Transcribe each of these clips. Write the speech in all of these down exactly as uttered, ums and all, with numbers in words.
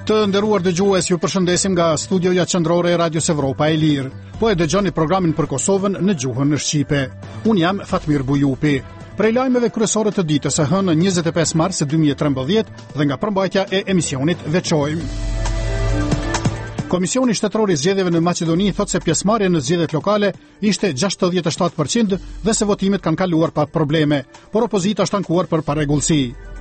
Të nderuar dëgjues, ju përshëndesim nga studioja qendrore e Radios Evropa e Lirë. Po e dëgjoni programin për Kosovën në gjuhën në shqipe. Unë jam Fatmir Bujupi. Prej lajmeve kryesore të ditës së hënë njëzet e pesë mars dy mijë e trembëdhjetë dhe nga përmbajtja e emisionit veçojmë. Komisioni Shtetëror i Zgjedhjeve në Maqedoni thotë se pjesëmarrja në zgjedhjet lokale ishte gjashtëdhjetë e shtatë përqind dhe se votimet kanë kaluar pa probleme, por opozita është ankuar për parregullsi.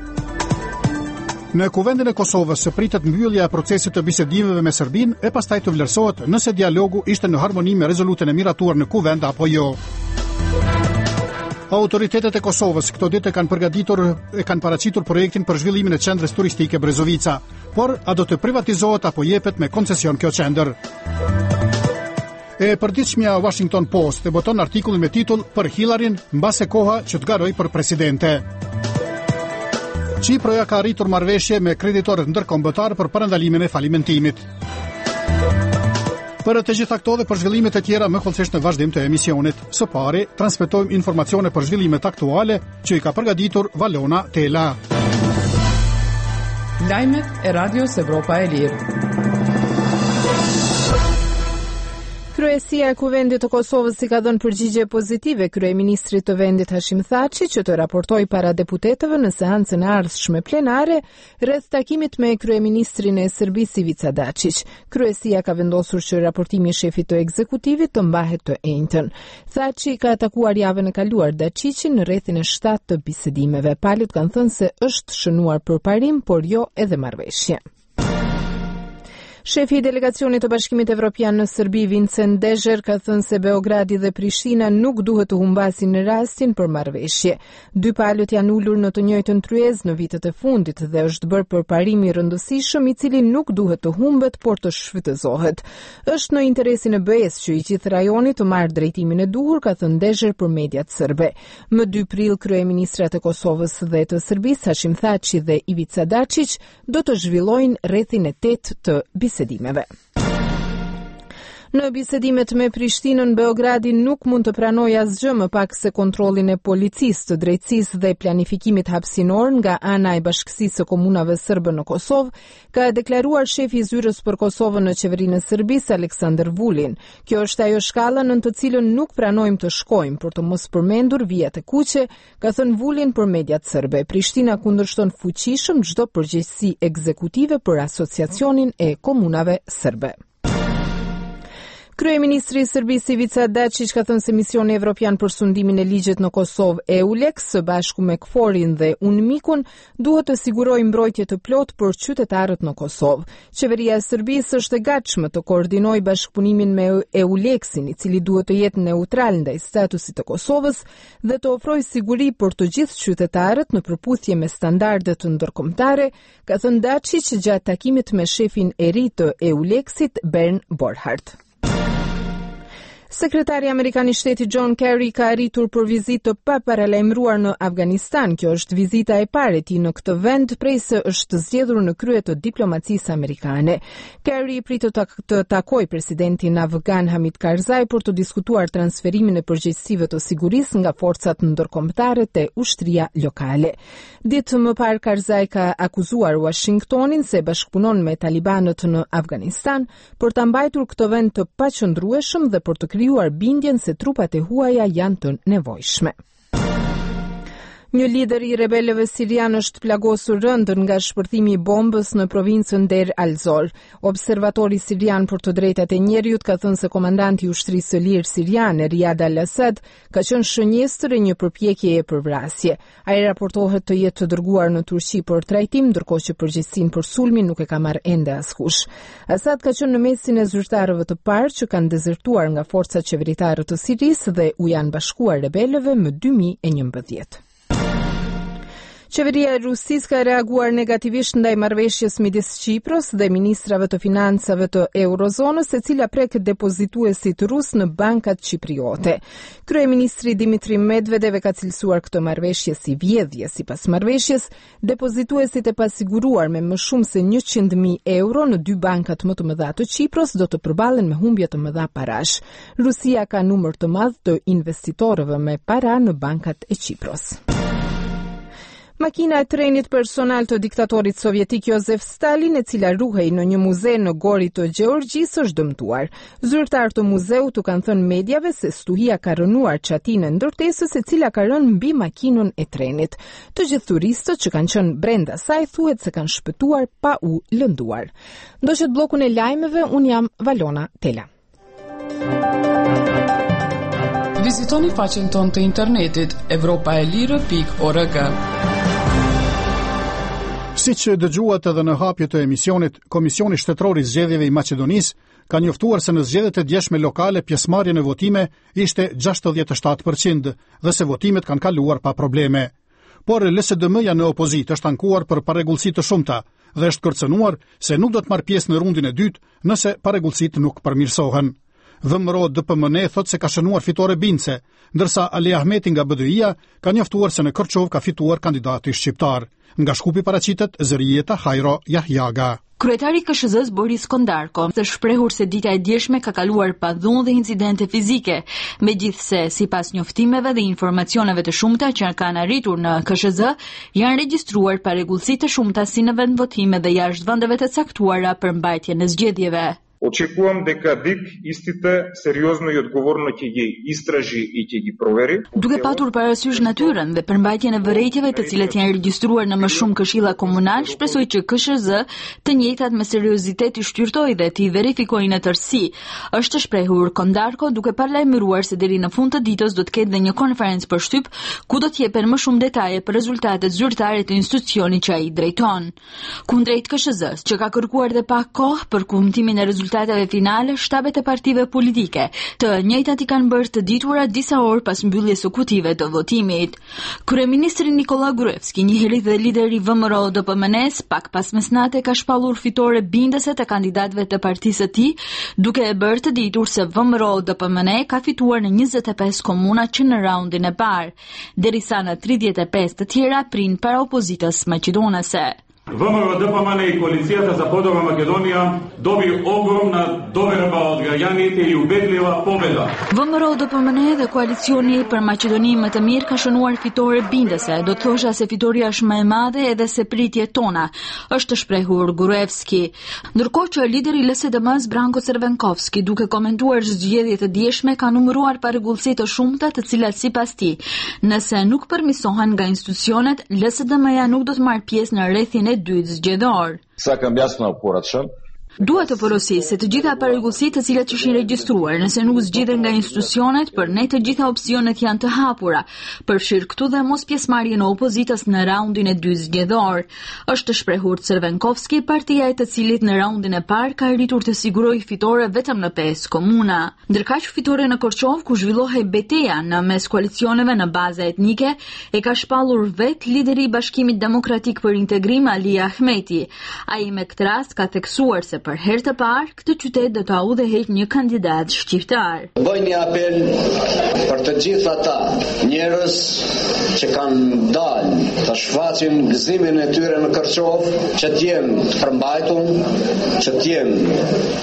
Në Kuvendin e Kosovës pritet mbyllja e procesit të bisedimeve me Serbinë e pastaj të vlerësohet nëse dialogu ishte në harmoni me rezolutin e miratuar në Kuvend apo jo. Autoritetet e Kosovës këto ditë kanë përgatitur e kanë paraqitur projektin për zhvillimin e qendrës turistike Brezovica, por a do të privatizohet apo jepet me koncesion kjo qendër? E përditshmja Washington Post e boton artikullin me titull për Hillaryn mbase koha që të garoj për presidente. Çiproja ka arritur marrëveshje me kreditorët ndërkombëtar për parandalimin e falimentimit. Për të gjitha këto dhe për zhvillimet e tjera më kollësisht në vazhdim të emisionit. Së pari, transmetojmë informacione për zhvillimet aktuale që i ka përgatitur Valona Tela. Lajmet e Radios Evropa e Lirë. Kryesia e Kuvendit të Kosovës i ka dhënë përgjigje pozitive kryeministrit të vendit Hashim Thaçi që të raportoi para deputetëve në seancën e ardhshme plenare rreth takimit me kryeministrin e Serbisë Ivica Dačić. Kryesia ka vendosur që raportimi i shefit të ekzekutivit të mbahet të enjtën. Thaçi ka takuar javën e kaluar Dačićin në rrethin e shtatë të bisedimeve. Palët kanë thënë se është shënuar përparim, por jo edhe marrëveshje. Shefi i delegacionit të Bashkimit Evropian në Serbi, Vincent Dezher, ka thënë se Beogradi dhe Prishtina nuk duhet të humbasin në rastin për marrëveshje. Dy palët janë ulur në të njëjtën tryezë në vitet e fundit dhe është bërë përparim i rëndësishëm i cili nuk duhet të humbet, por të shfrytëzohet. Është në interesin e B E-s që i gjithë rajoni të marrë drejtimin e duhur, ka thënë Dezher për mediat serbe. Më dy prill kryeministrat e Kosovës dhe të Serbisë, Hashim Thaçi dhe Ivica Dačić, do të zhvillojnë rrethin e tetë të bisedimeve. Në bisedimet me Prishtinën, Beogradi nuk mund të pranojë asgjë më pak se kontrollin e policisë, të drejtësisë dhe planifikimit hapësinor nga ana e Bashkësisë së Komunave Serbe në Kosovë, ka deklaruar shefi i zyrës për Kosovën në qeverinë e Serbisë, Aleksandar Vulin. Kjo është ajo shkalla në të cilën nuk pranojmë të shkojmë, për të mos përmendur vijat e kuqe, ka thënë Vulin për mediat serbe. Prishtina kundërshton fuqishëm çdo përgjegjësi ekzekutive për asociacionin e komunave serbe. Kryeministri i Serbisë Ivica Dačić ka thënë se misioni evropian për sundimin e ligjit në Kosovë EULEX së bashku me KFOR-in dhe UNMIK-un duhet të sigurojë mbrojtje të plotë për qytetarët në Kosovë. Qeveria e Serbisë është e gatshme të koordinojë bashkëpunimin me EULEX-in, i cili duhet të jetë neutral ndaj statusit të Kosovës dhe të ofrojë siguri për të gjithë qytetarët në përputhje me standardet ndërkombëtare, ka thënë Dačić gjatë takimit me shefin e ri të EULEX-it Bern Borhardt. Sekretari Amerikan i Shtetit John Kerry ka arritur për vizitë të paparalajmëruar në Afganistan. Kjo është vizita e parë e tij në këtë vend prej se është zgjedhur në krye të diplomacisë amerikane. Kerry pritet të takojë presidentin afgan Hamid Karzai për të diskutuar transferimin e përgjegjësive të sigurisë nga forcat ndërkombëtare te ushtria lokale. Ditë më parë Karzai ka akuzuar Washingtonin se bashkëpunon me talibanët në Afganistan për ta mbajtur këtë vend të paqëndrueshëm dhe për të krijuar bindjen se trupat e huaja janë të nevojshme. Një lider i rebelëve sirian është plagosur rëndën nga shpërthimi i bombës në provincën Der al-Zor. Observatori sirian për të drejtat e njerëzit ka thënë se komandanti i ushtrisë së lirë siriane Riyad al-Assad ka qenë shënjestër e një përpjekjeje për vrasje. Ai raportohet të jetë të dërguar në Turqi për trajtim, ndërkohë që përgjegjësinë për sulmin nuk e ka marrë ende askush. Assad ka qenë në mesin e zyrtarëve të parë që kanë dezertuar nga forcat qeveritare të Sirisë dhe u janë bashkuar rebelëve më dy mijë e njëmbëdhjetë. Qeveria e Rusisë ka reaguar negativisht ndaj marrëveshjes midis Çipros dhe ministrave të financave të Eurozonës, e cila prek depozituesit rus në bankat çipriote. Kryeministri Dimitri Medvedev ka cilësuar këtë marrëveshje si vjedhje. Sipas marrëveshjes, depozituesit e pasiguruar me më shumë se njëqind mijë euro në dy bankat më të mëdha të Çipros do të përballen me humbje të mëdha parash. Rusia ka numër të madh të investitorëve me para në bankat e Çipros. Makina e trenit personal të diktatorit sovjetik Josef Stalin, e cila ruhej në një muze në Gori të Gjeorgjisë, është dëmtuar. Zyrtar të muzeut u kanë thënë mediave se stuhia ka rënuar çatinë e ndërtesës, e cila ka rënë mbi makinën e trenit. Të gjithë turistët që kanë qenë brenda saj thuhet se kanë shpëtuar pa u lënduar. Ndoqët bllokun e lajmeve, un jam Valona Tela. Vizitoni faqen tonë të internetit evropaelire pikë org. Si që dëgjuat edhe në hapje të emisionit, Komisioni Shtetëror i Zgjedhjeve i Maqedonisë ka njoftuar se në zgjedhjet e djeshme lokale pjesëmarrja në votime ishte gjashtëdhjetë e shtatë përqind dhe se votimet kanë kaluar pa probleme. Por L S D M-ja në opozitë është ankuar për parregullsi të shumta dhe është kërcënuar se nuk do të marrë pjesë në rundin e dytë nëse parregullsitë nuk përmirësohen. V M R O D P M N thot se ka shënuar fitore bindse, ndërsa Ali Ahmeti nga B D I-ja ka njoftuar se në Kërçov ka fituar kandidati shqiptar. Nga Shkupi paraqitet Zërijeta Hajro Jahjaga. Kryetari i K S Z-s Boris Kondarko është shprehur se dita e djeshme ka kaluar pa dhunë dhe incidente fizike, megjithse sipas njoftimeve dhe informacioneve të shumta që kanë arritur në K S Z, janë regjistruar parregullsi të shumta si në vend votime dhe jashtë vendeve të caktuara për mbajtjen e zgjedhjeve. Очекувам дека Д И К истите сериозно и odgovorno ќе ги istraži i ќе gi proveri. Duke patur parasysh natyrën dhe përmbajtjen e vërejtjeve të cilat janë regjistruar në më shumë këshilla komunal, shpresoj që K S Z të njëjtat me seriozitet i shtyrtoj dhe të i verifikojnë në tërësi. Është shprehur Kondarko duke paralajmëruar se deri në fund të ditës do të ketë dhe një konferencë për shtyp ku do të jepen më shumë detaje për rezultatet zyrtare të institucionit që ai drejton. Kundrejt K S Z-s, që ka kërkuar dhe pak kohë për kumtimin e rezultateve Rezultateve finale, shtabet e partive politike të njëjtat i kanë bërë të ditura disa orë pas mbylljes së kutive të votimit. Kryeministri Nikola Gruevski, njëherë dhe lideri V M R O D P M N-s, pak pas mesnate ka shpallur fitore bindëse të kandidatëve të partisë së tij, duke e bërë të ditur se V M R O D P M N ka fituar në njëzet e pesë komuna që në raundin e parë, derisa në tridhjetë e pesë të tjera prin para opozitës maqedonase. V M R O D P M N и Коалицията за по-добра Македония доби огромна доверба от граѓаните и убедлива победа. V M R O D P M N dhe koalicioni për Maqedoni më të mirë ka shënuar fitore bindëse. Do të thosha se fitoria është më e madhe edhe se pritjet tona, është shprehur Gruevski. Ndërkohë që lideri i L S D M-s Branko Crvenkovski, duke komentuar zgjedhjet e dieshme, ka numëruar parregullsi të shumta të cilat sipas tij, nëse nuk përmirësohen nga institucionet, L S D M-ja nuk do të marrë pjesë në rrethin e dytë zgjedhor. Сакам јасно да порачам. Dua të porosi se të gjitha parregullsitë të cilat ishin regjistruar, nëse nuk zgjidhen nga institucionet, për ne të gjitha opsionet janë të hapura, përfshir këtu dhe mos pjesëmarrje në opozitës në raundin e dytë zgjedhor. Është shprehur Crvenkovski, partia e të cilit në raundin e parë ka arritur të sigurojë fitore vetëm në pesë komuna. Ndërkaq fitore në Korçov, ku zhvillohej betejë në mes koalicioneve në bazë etnike, e ka shpallur vet lideri i Bashkimit Demokratik për Integrim Ali Ahmeti. Ai me këtë rast ka theksuar se për herë të parë këtë qytet do të audhëhet një kandidat shqiptar. Bëj një apel për të gjithë ata njerëz që kanë dalë të shfaqin gëzimin e tyre në Kërçov, që të jenë të përmbajtur, që të jenë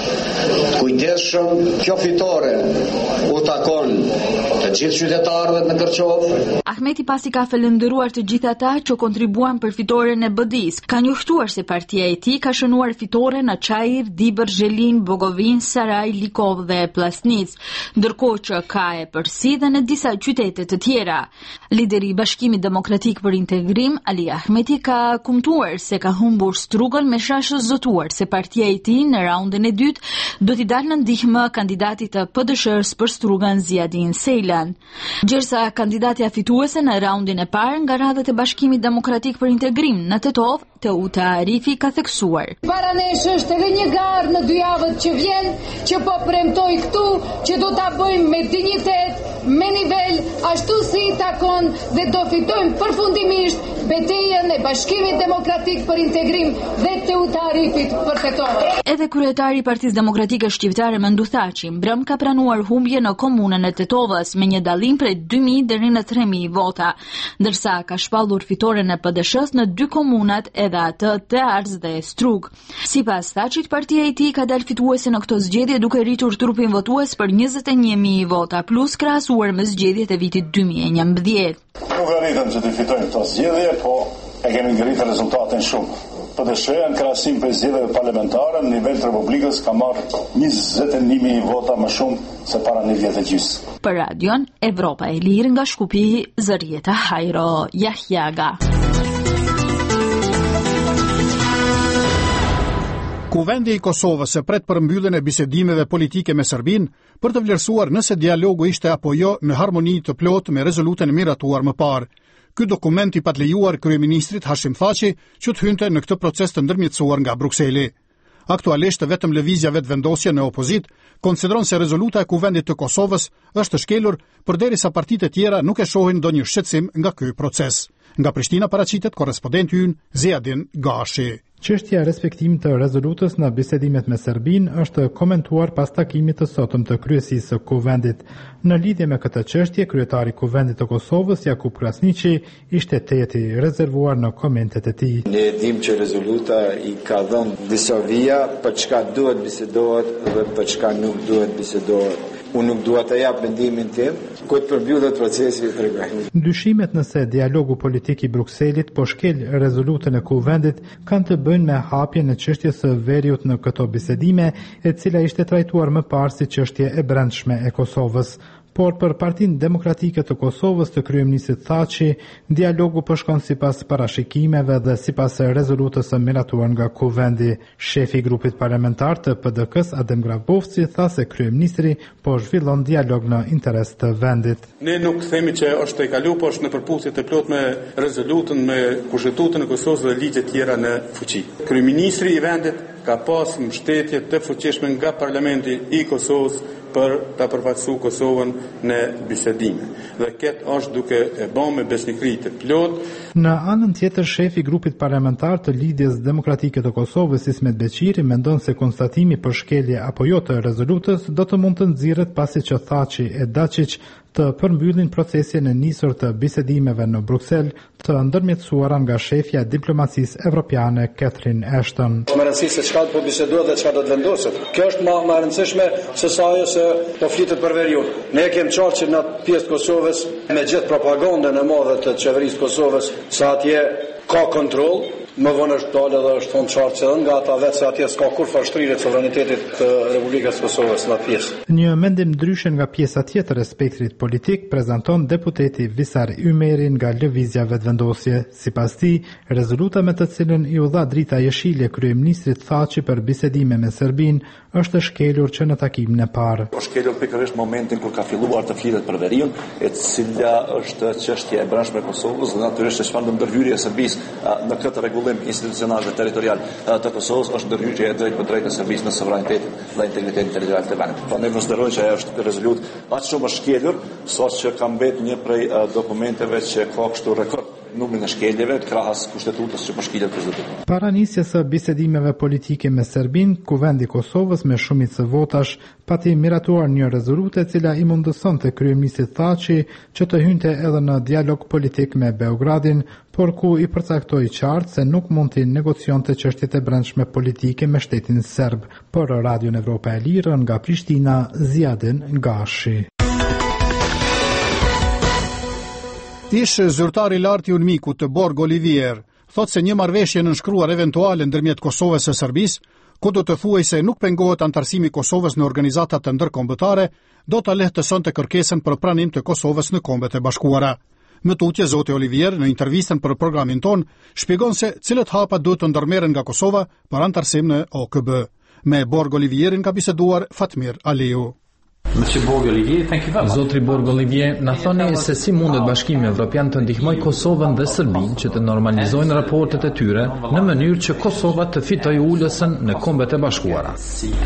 të kujdesshëm. Kjo fitore u takon të gjithë qytetarëve në Kërçov. Ahmeti pasi ka falendëruar të gjithë ata që kontribuan për fitoren e B D I-s, ka njoftuar se partia e tij ka shënuar fitore në Çaj, Dibër, Zhelin, Bogovin, Saraj, Likov dhe Plasnic, ndërkohë që ka e përsi dhe në disa qytete të tjera. Lideri i Bashkimit Demokratik për Integrim, Ali Ahmeti, ka kumtuar se ka humbur strugën me shashës zotuar se partia e tij në raundin e dytë do t'i dalë në ndihmë kandidatit të P D S-s për strugën Ziadin Sejlan. Gjersa kandidatja fituese në raundin e parë nga radhët e Bashkimit Demokratik për Integrim në Tetov, Teuta Arifi, ka theksuar. Para nesh është edhe një garë në dy javët që vjen, që po premtoj këtu që do ta bëjmë me dinjitet, me nivel, ashtu si i takon dhe do fitojmë përfundimisht betejën e Bashkimit Demokratik për Integrim dhe Teuta Arifit për Tetov. Edhe kryetari i Partisë Demokratike Shqiptare Mendu Thaçi mbrëm ka pranuar humbje në komunën e Tetovës me një dallim prej dy mijë deri në tre mijë vota, ndërsa ka shpallur fitoren e P D S-s në dy komunat edhe atë të Arz dhe Strug. Sipas Thaçit, partia e tij ka dalë fituese në këto zgjedhje duke rritur trupin votues për njëzet e një mijë vota plus krahasuar me zgjedhjet e vitit dy mijë e njëmbëdhjetë. Nuk arritëm që të fitojmë këto zgjedhje, po e kemi ngritur rezultatin shumë. P D S-ja në krahasim për zgjedhjeve parlamentare në nivel të Republikës ka marrë njëzet e një mijë vota më shumë se para një vjet e gjys. Për radion Evropa e Lirë nga Shkupi, Zërieta Hajro Jahjaga. Kuvendi i Kosovës e pret për mbylljen e bisedimeve politike me Serbinë për të vlerësuar nëse dialogu ishte apo jo në harmoni të plotë me rezolutën e miratuar më parë. Ky dokument i patlejuar kryeministrit Hashim Thaçi që të hynte në këtë proces të ndërmjetësuar nga Brukseli. Aktualisht vetëm lëvizja vetëvendosje në opozit konsideron se rezoluta e Kuvendit të Kosovës është shkelur përderisa partitë e tjera nuk e shohin ndonjë shqetësim nga ky proces. Nga Prishtina paraqitet korrespondenti ynë Ziadin Gashi. Çështja e respektimit të rezolutës në bisedimet me Serbinë është komentuar pas takimit të sotëm të kryesisë së Kuvendit. Në lidhje me këtë çështje, kryetari i Kuvendit të Kosovës, Jakub Krasniqi, ishte teti rezervuar në komentet e tij. Ne dim që rezoluta i ka dhënë disa vija për çka duhet bisedohet dhe për çka nuk duhet bisedohet. Unë nuk dua të jap mendimin tim, ku të përmbyllet procesi i tregojnë. Ndyshimet nëse dialogu politik i Brukselit po shkel rezolutën e Kuvendit kanë të bëjnë me hapjen e çështjes së veriut në këto bisedime, e cila ishte trajtuar më parë si çështje e brendshme e Kosovës. Por për Partinë Demokratike të Kosovës të kryeministit Thaçi, dialogu po shkon sipas parashikimeve dhe sipas rezolutës së miratuar nga Kuvendi. Shefi i grupit parlamentar të P D K-s, Adem Grabovci, tha se kryeministri po zhvillon dialog në interes të vendit. Ne nuk themi që është e kaluar, por është në përputhje të plotë me rezolutën, me Kushtetutën e Kosovës dhe ligjet tjera në fuqi. Kryeministri i vendit ka pas mbështetje të fuqishme nga Parlamenti i Kosovës për ta përfaqësuar Kosovën në bisedime. Dhe këtë është duke e bën me besnikëri të plot. Në anën tjetër, shefi i grupit parlamentar të Lidhjes Demokratike të Kosovës, Ismet Beqiri, mendon se konstatimi për shkelje apo jo të rezolutës do të mund të nxirret pasi që Thaçi e Dačić të përmbyllin procesin e nisur të bisedimeve në Bruksel, të ndërmjetësuara nga shefja e diplomacisë evropiane Catherine Ashton. Më rëndësishme se çka po bisedohet dhe çka do të vendoset. Kjo është më më e rëndësishme se sa ajo se po flitet për veriun. Ne kemi qartë që në pjesë të Kosovës me gjithë propagandën e madhe të qeverisë Kosovës sa atje ka kontroll. Më vonë është dalë dhe është thonë qartë që nga ata vetë se atje s'ka kur fashtrirje të sovranitetit të Republikës Kosovës në pjesë. Një mendim ndryshe nga pjesa tjetër e spektrit politik prezanton deputeti Visar Ymeri nga Lëvizja Vetëvendosje. Sipas tij, rezoluta me të cilën i u dha drita jeshile kryeministrit Thaçi për bisedime me Serbinë është shkelur që në takimin e parë. Është shkelur pikërisht momentin kur ka filluar të flitet për veriun, e cila është çështje e brendshme e Kosovës dhe natyrisht çfarë ndërhyrje e Serbisë në këtë rregullim institucional dhe territorial të Kosovës është ndërhyrje e drejtë për drejtë e Serbisë në sovranitetin dhe integritetin territorial të vendit. Po ne konsideroj që ajo është rezolutë aq shumë e shkelur, saqë ka mbetur një prej dokumenteve që ka kështu rekord numrin e shkeljeve krahas kushtetutës që po shkilet prezidenti. Para nisjes së bisedimeve politike me Serbinë, Kuvendi i Kosovës me shumicë të votash pati miratuar një rezolutë e cila i mundësonte kryeministit Thaçi që të hynte edhe në dialog politik me Beogradin, por ku i përcaktoi qartë se nuk mund të negocionte çështjet e brendshme politike me shtetin serb. Për Radion Evropa e Lirë nga Prishtina, Ziadin Gashi. Ish zyrtari i lartë i Unmikut të Borg Olivier thot se një marrëveshje nënshkruar eventuale ndërmjet Kosovës së Serbisë, ku do të thuaj se nuk pengohet antarësimi i Kosovës në organizata të ndërkombëtare, do ta lehtësonte kërkesën për pranim të Kosovës në Kombet e Bashkuara. Më tutje, zoti Olivier në intervistën për programin ton shpjegon se cilët hapa duhet të ndërmerren nga Kosova për antarësim në O K B. Me Borg Olivierin ka biseduar Fatmir Aliu. Zotri Borg Olivier, na thoni se si mundet Bashkimi Evropian të ndihmoj Kosovën dhe Serbinë që të normalizojnë raportet e tyre në mënyrë që Kosova të fitojë ulësën në Kombet e Bashkuara.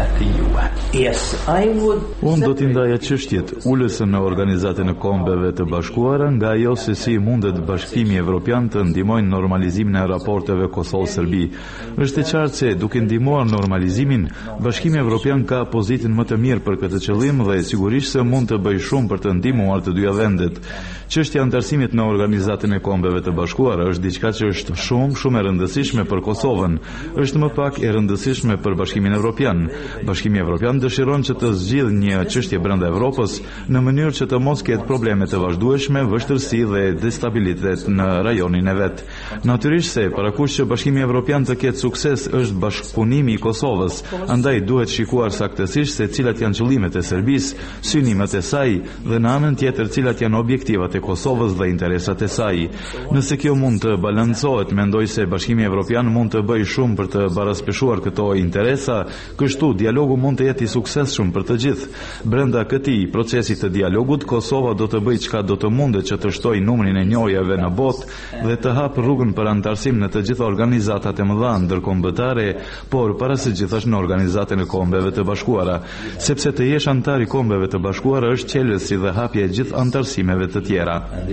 Unë do t'i ndaja çështjet ulësën në organizatën e Kombeve të Bashkuara nga ajo se si mundet Bashkimi Evropian të ndihmojnë normalizimin e raporteve Kosovë-Serbi. Është e qartë se duke ndihmuar normalizimin, Bashkimi Evropian ka pozitin më të mirë për këtë qëllim dhe dhe sigurisht se mund të bëj shumë për të ndihmuar të dyja vendet. Çështja e antarësimit në Organizatën e Kombeve të Bashkuara është diçka që është shumë, shumë e rëndësishme për Kosovën. Është më pak e rëndësishme për Bashkimin Evropian. Bashkimi Evropian dëshiron që të zgjidhë një çështje brenda Evropës në mënyrë që të mos ketë probleme të vazhdueshme, vështirësi dhe destabilitet në rajonin e vet. Natyrisht se parakush që Bashkimi Evropian të ketë sukses është bashkëpunimi i Kosovës, andaj duhet shikuar saktësisht se cilat janë qëllimet e Serbisë, synimet e saj dhe në anën tjetër cilat janë objektivat e Kosovës dhe interesat e saj. Nëse kjo mund të balancohet, mendoj se Bashkimi Evropian mund të bëjë shumë për të baraspeshuar këto interesa, kështu dialogu mund të jetë i suksesshëm për të gjithë. Brenda këtij procesi të dialogut, Kosova do të bëjë çka do të mundet që të shtojë numrin e njojave në botë dhe të hapë rrugën për antarësim në të gjitha organizatat e mëdha ndërkombëtare, por para së gjithash në Organizatën e Kombeve të Bashkuara, sepse të jesh antar i Kombeve të Bashkuara është qelësi dhe hapja e gjithë antarësimeve të tjera.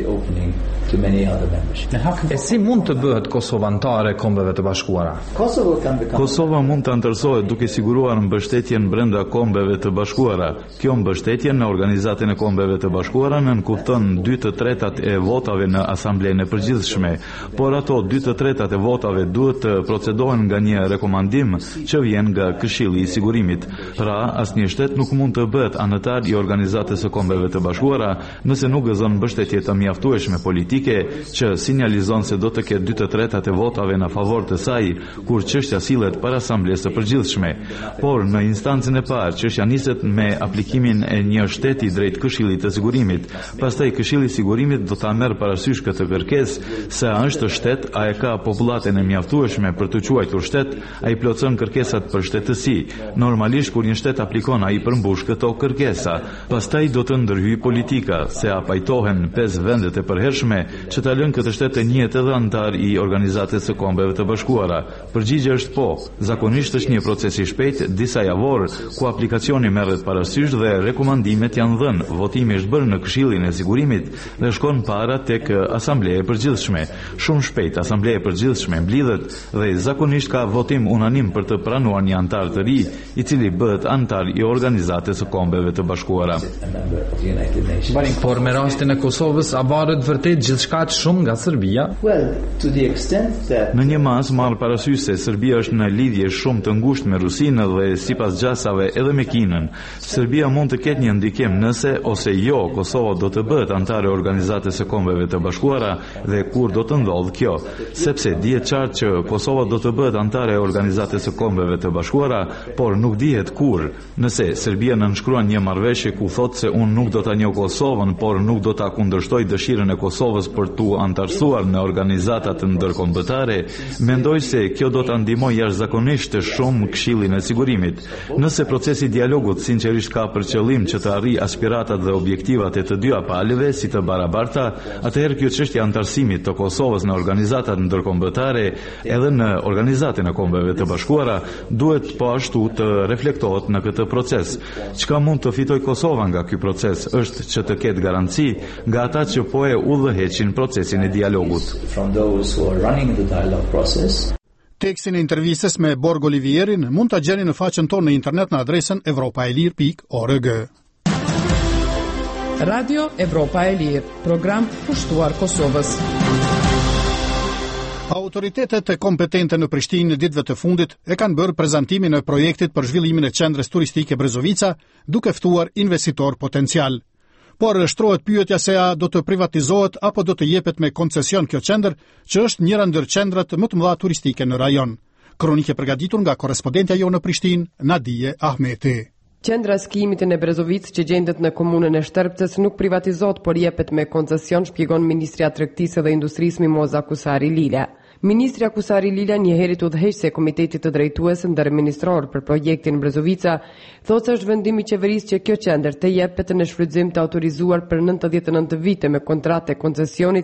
E si mund të bëhet Kosova antare e Kombeve të Bashkuara? Kosova mund të antarësohet duke siguruar mbështetjen brenda Kombeve të Bashkuara. Kjo mbështetje në Organizatën e Kombeve të Bashkuara nënkupton dy të tretat e votave në Asamblenë e Përgjithshme, por ato dy të tretat e votave duhet të procedohen nga një rekomandim që vjen nga Këshilli i Sigurimit. Pra, asnjë shtet nuk mund të bëhet anëtar i Organizatës së Kombeve të Bashkuara nëse nuk gëzon mbështetje të mjaftueshme politike që sinjalizon se do të ketë dy të tretat e votave në favor të saj kur çështja sillet para Asamblesë së Përgjithshme. Por në instancën e parë çështja niset me aplikimin e një shteti drejt Këshillit të Sigurimit. Pastaj Këshilli i Sigurimit do ta merr parasysh këtë kërkesë se a është shtet, a e ka popullatën e mjaftueshme për të quajtur shtet, ai plotson kërkesat për shtetësi. Normalisht kur një shtet aplikon, ai përmbush këto kërkesa. Pastaj do të ndërhyjë politika, se a pajtohen pesë vendet e përhershme që ta lënë këtë shtet të njëjtë edhe antar i Organizatës së Kombeve të Bashkuara. Përgjigjja është po. Zakonisht është një proces i shpejtë, disa javor, ku aplikacioni merret parasysh dhe rekomandimet janë dhënë. Votimi është bërë në Këshillin e Sigurimit dhe shkon para tek Asambleja e Përgjithshme. Shumë shpejt Asambleja e Përgjithshme mblidhet dhe zakonisht ka votim unanim për të pranuar një antar të ri, i cili bëhet antar i Organizatës së Kombeve të Bashkuara. Por me rastin e Kosovës, a varet vërtet gjithçka shumë nga Serbia? Në një mas marr parasysh se Serbia është në lidhje shumë të ngushtë me Rusinë dhe sipas gjasave edhe me Kinën. Serbia mund të ketë një ndikim nëse ose jo Kosova do të bëhet antare e Organizatës së Kombeve të Bashkuara dhe kur do të ndodhë kjo, sepse dihet qartë që Kosova do të bëhet antare e Organizatës së Kombeve të Bashkuara, por nuk dihet kur. Nëse Serbia nënshkruan një marrëveshje ku thotë se unë nuk do ta njoh Kosovën, por nuk do ta kundërshtoj dëshirën e Kosovës për tu antarësuar në organizatat ndërkombëtare, mendoj se kjo do ta ndihmojë jashtëzakonisht të shumë Këshillin e Sigurimit. Nëse procesi i dialogut sinqerisht ka për qëllim që të arrijë aspiratat dhe objektivat e të dyja palëve si të barabarta, atëherë kjo çështje e antarësimit të Kosovës në organizatat ndërkombëtare edhe në Organizatën e Kombeve të Bashkuara duhet po ashtu të reflektohet në këtë proces. Çka mund të fitojë Kosova nga ky proces është që të ketë garanci nga ata që po e udhëheqin procesin e dialogut. Tekstin e intervistës me Borg Olivierin mund ta gjeni në faqen tonë në internet në adresën evropaelir pikë org. Radio Evropa e Lirë, program pushtuar Kosovës. Autoritetet e kompetente në Prishtinë në ditëve të fundit e kanë bërë prezantimin e projektit për zhvillimin e qendrës turistike Brezovica, duke ftuar investitor potencial. Por shtrohet pyetja se a do të privatizohet apo do të jepet me koncesion kjo qendër, që është njëra ndër qendrat më të mëdha turistike në rajon. Kronike përgatitur nga korrespondentja jo në Prishtinë, Nadije Ahmeti. Qendra skijimit në Brezovic që gjendet në komunën e Shtërpcës nuk privatizohet, por jepet me koncesion, shpjegon Ministria e Tregtisë dhe Industrisë Mimoza Kusari Lila. Ministria Kusari Lila, një herë udhëheqëse e Komitetit të Drejtuesë ndërministror për projektin Brezovica, thotë se është vendimi i qeverisë që kjo qendër të jepet në shfrytëzim të autorizuar për nëntëdhjetë e nëntë vite me kontratë e koncesionit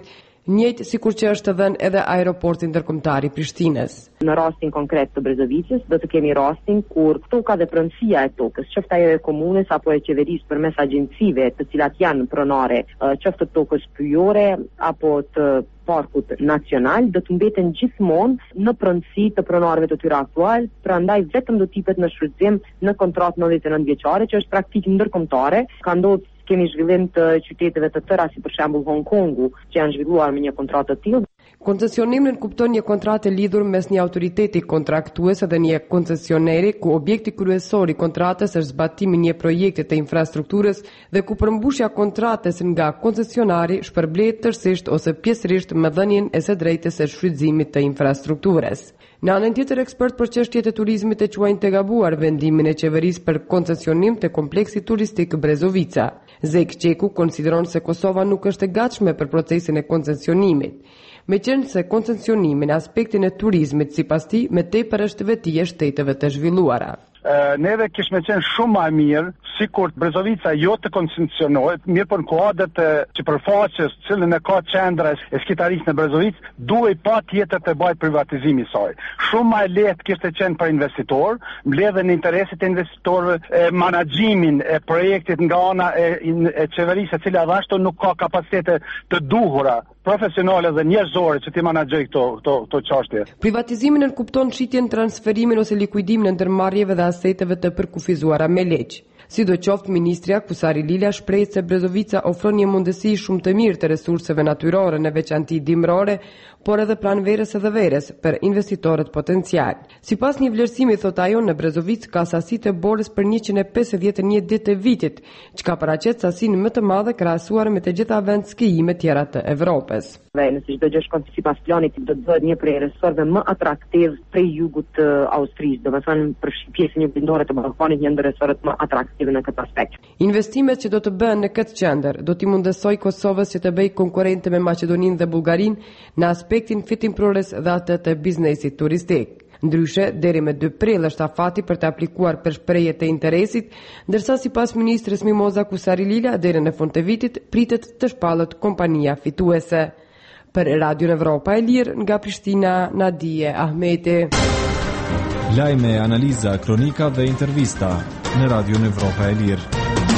njëjtë sikur që është dhënë edhe aeroporti ndërkombëtar i Prishtinës. Në rastin konkret të Brezovicës, do të kemi rastin kur toka dhe pronësia e tokës, qoftë ajo e komunës apo e qeverisë përmes agjencive të cilat janë pronare, qoftë të tokës pyjore apo të parkut nacional, do të mbeten gjithmonë në pronësi të pronarëve të tyre aktual, prandaj vetëm do të jepet në shfrytëzim në kontratë nëntëdhjetë e nëntë vjeçare, që është praktikë ndërkombëtare. Ka ndodhur kemi zhvillim të qyteteve të tëra si për shembull Hong Kongu, që janë zhvilluar me një kontratë të tillë. Koncesionimin kupton një kontratë lidhur mes një autoriteti kontraktues dhe një koncesioneri, ku objekti kryesor i kontratës është zbatimi i një projekti të infrastrukturës dhe ku përmbushja kontratës nga koncesionari shpërblet tërësisht ose pjesërisht me dhënien e së drejtës së shfrytëzimit të infrastrukturës. Në anën tjetër, ekspert për çështjet e turizmit e quajnë të gabuar vendimin e qeverisë për koncesionim të kompleksit turistik Brezovica. Zek Qeku konsideron se Kosova nuk është e gatshme për procesin e koncesionimit, meqenëse se koncesionimi në aspektin e turizmit sipas tij me tepër është veti e shteteve të zhvilluara. Uh, neve kishme qenë shumë më mirë, sikur Brezovica jo të koncesionohet, mirë për në kuadrat që përfaqës, cilën e ka qendra e skitarisë në Brezovicë, duhej pa tjetër të bëjë privatizimi i saj. Shumë më e lehtë kishte qenë për investitor, mbledhen në interesit e investitorëve, e menaxhimin e projektit nga ana e, e qeverisë, e cila ashtu nuk ka kapacitete të duhura profesionale dhe njerëzore që ti menaxhoj këto këto këto çështje. Privatizimin e kupton shitjen, transferimin ose likuidimin e ndërmarrjeve dhe aseteve të përkufizuara me ligj. Sidoqoftë, ministria Kusari Lila shpreh se Brezovica ofron një mundësi shumë të mirë të resurseve natyrore në veçanti dimrore, por edhe pranverës edhe verës për investitorët potencial. Sipas një vlerësimi, thot ajo, në Brezovicë ka sasi të borës për njëqind e pesëdhjetë e një ditë të vitit, çka paraqet sasinë më të madhe krahasuar me të gjitha vend skijime tjera të Evropës. Dhe nëse çdo gjë shkon sipas planit, do të bëhet një prej resorteve më atraktiv prej jugut të Austrisë, domethënë për pjesën e bindore të Ballkanit, një ndër resortet më atraktive në këtë aspekt. Investimet që do të bëhen në këtë qendër do t'i mundësoj Kosovës që të bëjë konkurrente me Maqedoninë dhe Bullgarinë në aspektin fitimprores dhe atë të biznesit turistik. Ndryshe, deri me dy prill është afati për të aplikuar për shprehje të interesit, ndërsa sipas ministres Mimoza Kusari Lila, deri në fund të vitit pritet të shpallët kompania fituese. Për Radio Evropa e Lirë, nga Prishtina, Nadije Ahmeti. Lajme, analiza, kronika dhe intervista në Radio Evropa e Lirë.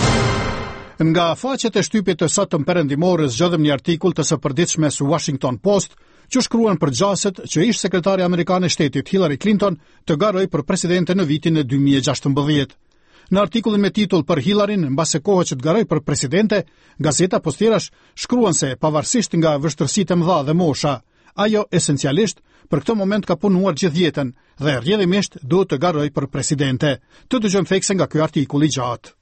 Nga faqet e shtypit të sotëm perëndimore zgjodhëm një artikull të së përditshme së Washington Post, që shkruan për gjaset që ish sekretari amerikan e shtetit Hillary Clinton të garoj për presidente në vitin e dy mijë e gjashtëmbëdhjetë. Në artikullin me titull për Hillaryn, mbase kohë që të garoj për presidente, gazeta Postierash shkruan se pavarësisht nga vështirësitë e mëdha dhe mosha, ajo esencialisht për këtë moment ka punuar gjithë jetën dhe rrjedhimisht duhet të garoj për presidente. Të dëgjojmë thekse nga ky artikull i gjatë.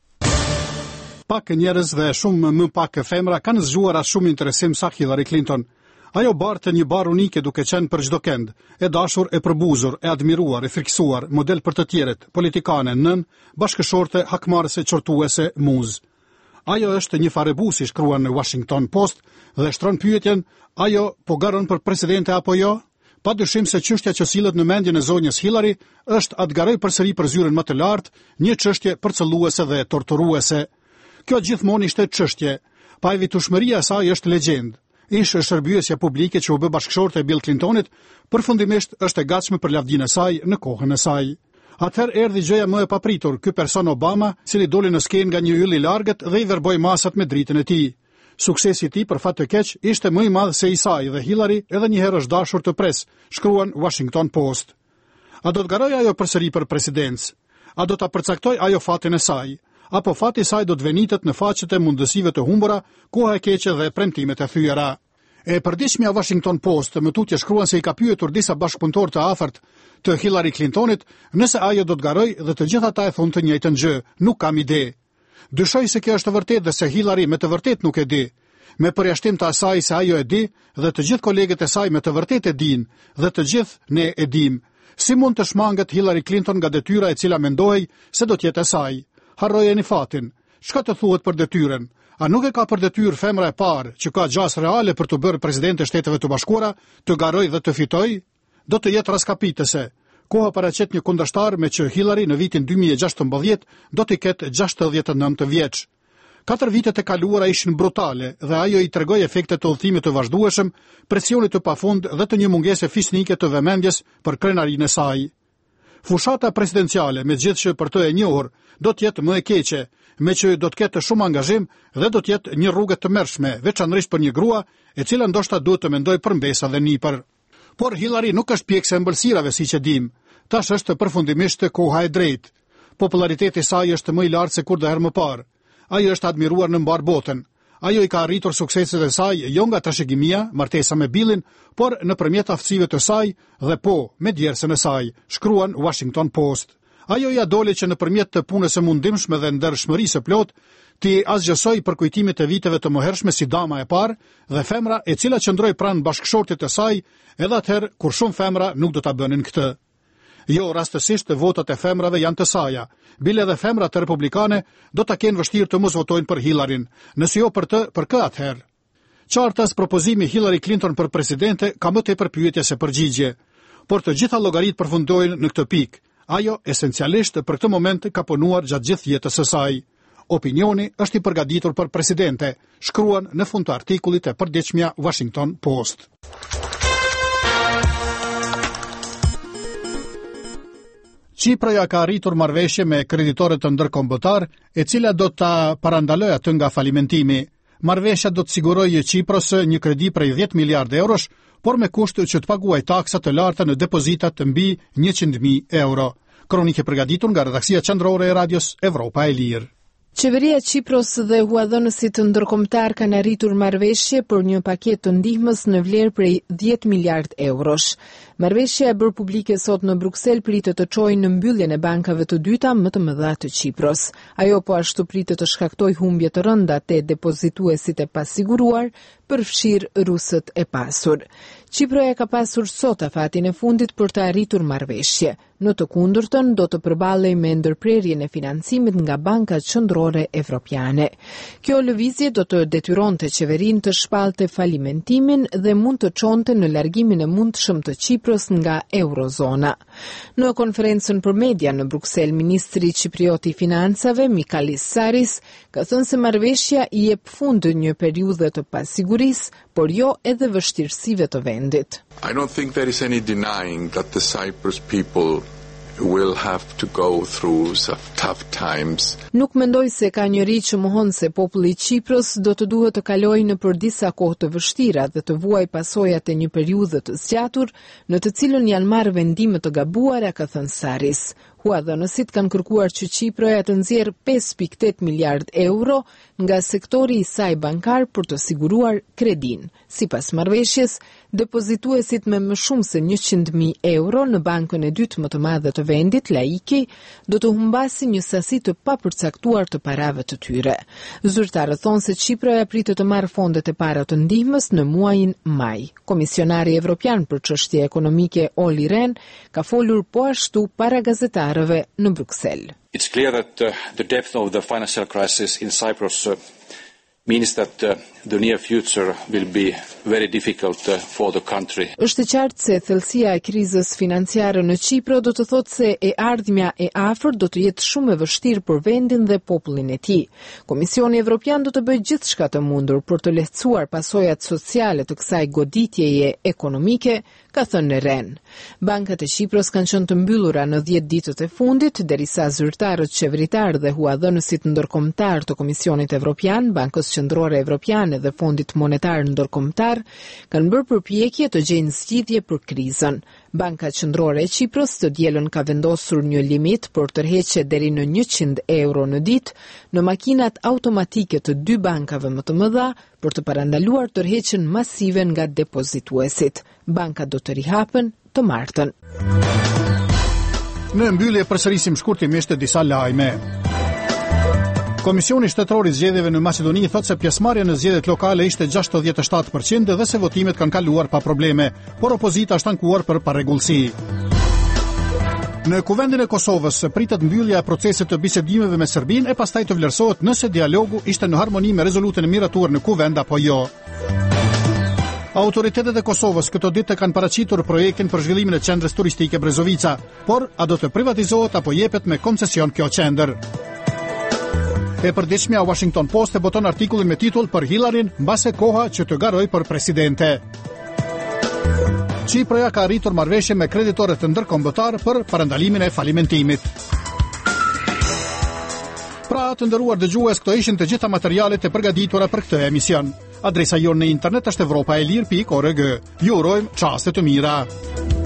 Pak njerëz dhe shumë më pak femra kanë zgjuar as shumë interesim sa Hillary Clinton. Ajo bartë një bar unike duke qenë për çdo kënd, e dashur, e përbuzur, e admiruar, e friksuar, model për të tjerët, politikane, nën, bashkëshorte, hakmarrëse, qortuese, muz. Ajo është një farebusi, shkruan në Washington Post dhe shtron pyetjen, ajo po garon për presidente apo jo? Pa dyshim se çështja që sillet në mendjen e zonjës Hillary është atë garoj përsëri për zyrën më të lartë, një çështje përcëlluese dhe torturuese. Kjo gjithmonë ishte çështje, pa evitueshmëria e saj është legjendë. Ishte shërbyesja publike që u bë bashkëshorte e Bill Clintonit, përfundimisht është e gatshme për lavdinë e saj në kohën e saj. Atëherë erdhi gjëja më e papritur, ky person Obama, cili doli në skenë nga një yll i largët dhe i verboi masat me dritën e tij. Suksesi i tij për fat të keq ishte më i madh se i saj dhe Hillary edhe një herë është dashur të pres, shkruan Washington Post. A do të garojë ajo përsëri për presidencë? A do ta përcaktoj ajo fatin e saj? Apo fati i saj do të venitet në faqet e mundësive të humbura, koha e keqe dhe premtimet e thyera. E përditshmja Washington Post më tutje shkruan se i ka pyetur disa bashkëpunëtor të afërt të Hillary Clintonit nëse ajo do të garojë dhe të gjithë ata e thonë të njëjtën gjë, nuk kam ide. Dyshoj se kjo është e vërtetë dhe se Hillary me të vërtetë nuk e di. Me përjashtim të asaj se ajo e di dhe të gjithë kolegët e saj me të vërtetë e dinë dhe të gjithë ne e dim. Si mund të shmanget Hillary Clinton nga detyra e cila mendohej se do të jetë e saj? Harrojeni fatin. Çka të thuhet për detyrën? A nuk e ka për detyrë femra e parë që ka gjas reale për të bërë presidente e Shteteve të Bashkuara të garojë dhe të fitojë? Do të jetë raskapitëse. Koha paraqet një kundërshtar me që Hillary në vitin dy mijë e gjashtëmbëdhjetë do të ketë gjashtëdhjetë e nëntë vjeç. Katër vitet e kaluara ishin brutale dhe ajo i tregoi efektet të udhëtimit të vazhdueshëm, presionit të pafund dhe të një mungese fisnike të vëmendjes për krenarinë e saj. Fushata presidenciale, me gjithë që për të e njohur, do të jetë më e keqe, me që do të ketë shumë angazhim dhe do të jetë një rrugë të mërshme, veçanërisht për një grua, e cila ndoshta duhet të mendoj për mbesa dhe nipër. Por Hillary nuk është pjekse e ëmbëlsirave siç e dim. Tash është përfundimisht koha e drejtë. Populariteti i saj është më i lartë se kurdoherë më parë. Ajo është admiruar në mbar botën. Ajo i ka arritur sukseset e saj jo nga trashëgimia, martesa me Billin, por nëpërmjet aftësive të saj dhe po, me djersën e saj, shkruan Washington Post. Ajo ja doli që nëpërmjet të punës së mundimshme dhe ndershmërisë së plot, ti asgjësoj për kujtimet e viteve të mëhershme si dama e parë dhe femra e cila qëndroi pranë bashkëshortit të saj, edhe atëherë kur shumë femra nuk do ta bënin këtë. Jo, rastësisht votat e femrave janë të saja. Bile dhe femrat të republikane do ta kenë vështirë të mos votojnë për Hillaryn, nëse jo për të, për kë atëherë. Qartas propozimi Hillary Clinton për presidente ka më tepër pyetje se përgjigje, por të gjitha llogaritë përfundojnë në këtë pikë. Ajo esencialisht për këtë moment ka punuar gjatë gjithë jetës së saj. Opinioni është i përgatitur për presidente, shkruan në fund të artikullit e përditshmja Washington Post. Çipraja ka arritur marrëveshje me kreditorët të ndërkombëtar, e cila do ta parandalojë atë nga falimentimi. Marrëveshja do të sigurojë Çipros një kredi prej dhjetë miliardë eurosh, por me kusht që të paguajë taksa të larta në depozitat të mbi njëqind mijë euro. Kronikë përgatitur nga redaksia qendrore e Radios Evropa e Lirë. Qeveria e Çipros dhe huadhënësit ndërkombëtar kanë arritur marrëveshje për një paketë të ndihmës në vlerë prej dhjetë miliardë eurosh. Marrëveshja e bërë publike sot në Bruksel pritet të çojë në mbylljen e bankave të dyta më të mëdha të Çipros. Ajo po ashtu pritet të shkaktojë humbje të rënda te depozituesit e pasiguruar, përfshirë rusët e pasur. Çiproja ka pasur sot afatin e fundit për të arritur marrëveshje. Në të kundërtën do të përballej me ndërprerjen e financimit nga bankat qendrore evropiane. Kjo lëvizje do të detyronte qeverinë të shpallte falimentimin dhe mund të çonte në largimin e mundshëm të Çipros nga eurozona. Në konferencën për media në Bruksel, ministri Ciprioti i Financave, Mikalis Saris, ka thënë se marrëveshja i jep fund një periudhe të pasigurisë, por jo edhe vështirësive të vendit. I don't think there is any denying that the Cyprus people will have to go through some tough times. Nuk mendoj se ka njëri që mohon se populli i Çipros do të duhet të kalojë në për disa kohë të vështira dhe të vuajë pasojat e një periudhe të zgjatur, në të cilën janë marrë vendime të gabuara, ka thënë Saris. Huadhënësit kanë kërkuar që Çiproja të nxjerrë pesë pikë tetë miliardë euro nga sektori i saj bankar për të siguruar kredin. Sipas marrëveshjes, depozituesit me më shumë se njëqind mijë euro në bankën e dytë më të madhe të vendit, Laiki, do të humbasin një sasi të papërcaktuar të parave të tyre. Zyrtarët thonë se Çiproja pritet të marrë fondet e para të ndihmës në muajin maj. Komisionari evropian për çështje ekonomike Olli Rehn ka folur po ashtu para gazetarëve në Bruksel. It's clear that uh, the depth of the financial crisis in Cyprus uh, means that uh, the near future will be very difficult uh, for the country. Është qartë se thellësia e krizës financiare në Çipro do të thotë se e ardhmja e afërt do të jetë shumë e vështirë për vendin dhe popullin e tij. Komisioni Evropian do të bëjë gjithçka të mundur për të lehtësuar pasojat sociale të kësaj goditjeje ekonomike, ka thënë Rehn. Bankat e Çipros kanë qenë të mbyllura në dhjetë ditët e fundit, derisa zyrtarët qeveritar dhe huadhënësit ndërkombëtar të Komisionit Evropian, Bankës Qendrore Evropiane dhe Fondit Monetar Ndërkombëtar kanë bërë përpjekje të gjejnë zgjidhje për krizën. Banka Qendrore e Çipros të dielën ka vendosur një limit për tërheqje deri në njëqind euro në ditë në makinat automatike të dy bankave më të mëdha për të parandaluar tërheqjen masive nga depozituesit. Bankat do të rihapen të martën. Në mbyllje përsërisim shkurtimisht disa lajme. Komisioni Shtetëror i Zgjedhjeve në Maqedoni thotë se pjesëmarrja në zgjedhjet lokale ishte gjashtëdhjetë e shtatë përqind dhe se votimet kanë kaluar pa probleme, por opozita është ankuar për parregullsi. Në Kuvendin e Kosovës pritet mbyllja e procesit të bisedimeve me Serbinë e pastaj të vlerësohet nëse dialogu ishte në harmoni me rezolutën e miratuar në Kuvend apo jo. Autoritetet e Kosovës këto ditë kanë paraqitur projektin për zhvillimin e qendrës turistike Brezovica, por a do të privatizohet apo jepet me koncesion kjo qendër? E përditshmja Washington Post e boton artikullin me titull për Hillaryn mbase koha që të garoj për presidente. Çipraja ka arritur marrëveshje me kreditorët e ndërkombëtar për parandalimin e falimentimit. Pra, të nderuar dëgjues, këto ishin të gjitha materialet e përgatitura për këtë emision. Adresa jonë në internet është evropaelir pikë org. Ju urojmë çaste të mira.